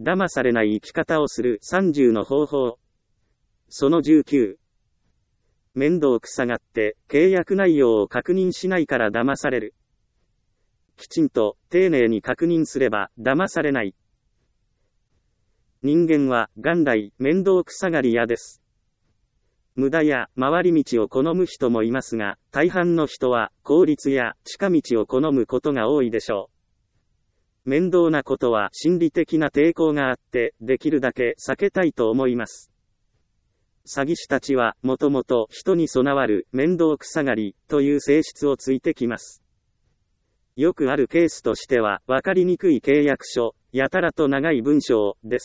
騙されない生き方をする30の方法。その19。面倒くさがって契約内容を確認しないから騙される。きちんと丁寧に確認すれば騙されない。人間は元来面倒くさがり屋です。無駄や回り道を好む人もいますが、大半の人は効率や近道を好むことが多いでしょう。面倒なことは心理的な抵抗があって、できるだけ避けたいと思います。詐欺師たちはもともと人に備わる面倒くさがりという性質をついてきます。よくあるケースとしては、わかりにくい契約書、やたらと長い文章です。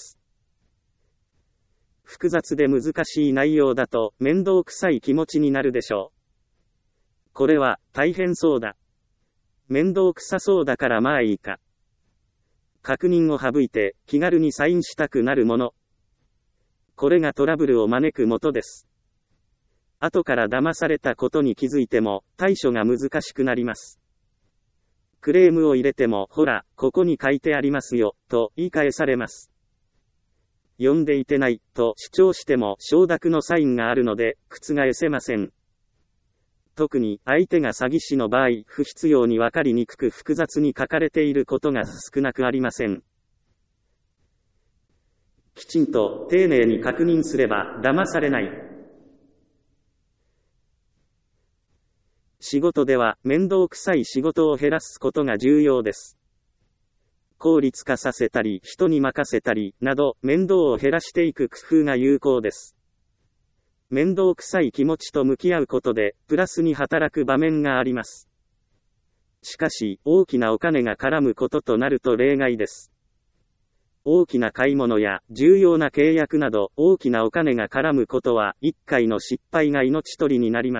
複雑で難しい内容だと面倒くさい気持ちになるでしょう。これは大変そうだ。面倒くさそうだからまあいいか。確認を省いて気軽にサインしたくなるもの。これがトラブルを招く元です。後から騙されたことに気づいても対処が難しくなります。クレームを入れても、ほら、ここに書いてありますよ、と言い返されます。読んでいてない、と主張しても承諾のサインがあるので、覆せません。特に相手が詐欺師の場合、不必要にわかりにくく複雑に書かれていることが少なくありません。きちんと丁寧に確認すれば騙されない。仕事では面倒くさい仕事を減らすことが重要です。効率化させたり人に任せたりなど面倒を減らしていく工夫が有効です。面倒くさい気持ちと向き合うことでプラスに働く場面があります。しかし大きなお金が絡むこととなると例外です。大きな買い物や重要な契約など大きなお金が絡むことは1回の失敗が命取りになります。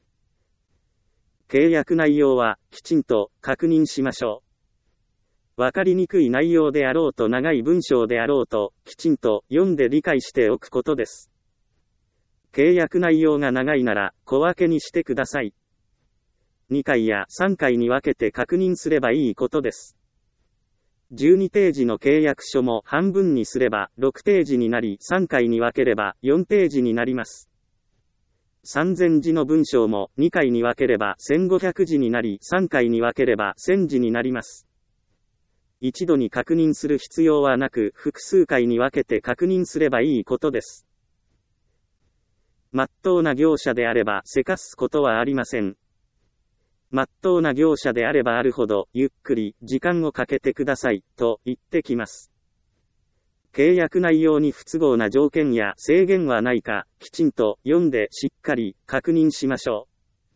契約内容はきちんと確認しましょう。わかりにくい内容であろうと長い文章であろうときちんと読んで理解しておくことです。契約内容が長いなら小分けにしてください。2回や3回に分けて確認すればいいことです。12ページの契約書も半分にすれば6ページになり3回に分ければ4ページになります。3000字の文章も2回に分ければ1500字になり3回に分ければ1000字になります。一度に確認する必要はなく複数回に分けて確認すればいいことです。まっとうな業者であればせかすことはありません。まっとうな業者であればあるほどゆっくり時間をかけてくださいと言ってきます。契約内容に不都合な条件や制限はないか、きちんと読んでしっかり確認しましょ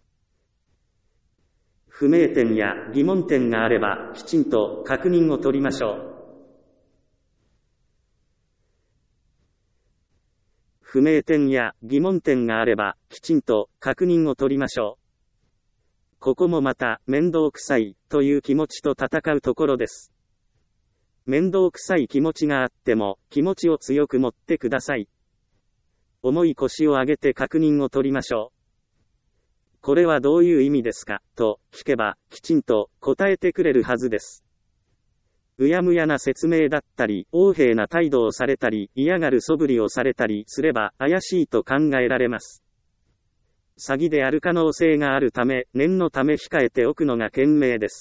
う。不明点や疑問点があれば、きちんと確認を取りましょう。不明点や疑問点があれば、きちんと確認を取りましょう。ここもまた、面倒くさいという気持ちと戦うところです。面倒くさい気持ちがあっても、気持ちを強く持ってください。重い腰を上げて確認を取りましょう。これはどういう意味ですかと聞けば、きちんと答えてくれるはずです。うやむやな説明だったり、横柄な態度をされたり、嫌がる素振りをされたりすれば、怪しいと考えられます。詐欺である可能性があるため、念のため控えておくのが賢明です。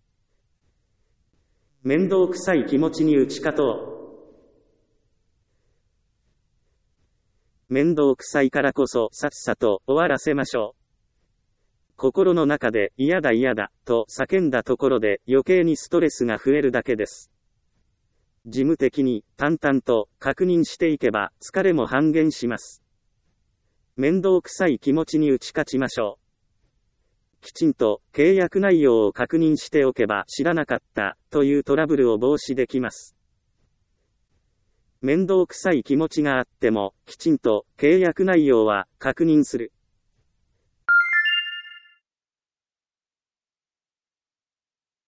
面倒くさい気持ちに打ち勝とう。面倒くさいからこそさっさと終わらせましょう。心の中で嫌だ嫌だと叫んだところで余計にストレスが増えるだけです。事務的に淡々と確認していけば疲れも半減します。面倒くさい気持ちに打ち勝ちましょう。きちんと契約内容を確認しておけば知らなかったというトラブルを防止できます。面倒くさい気持ちがあってもきちんと契約内容は確認する。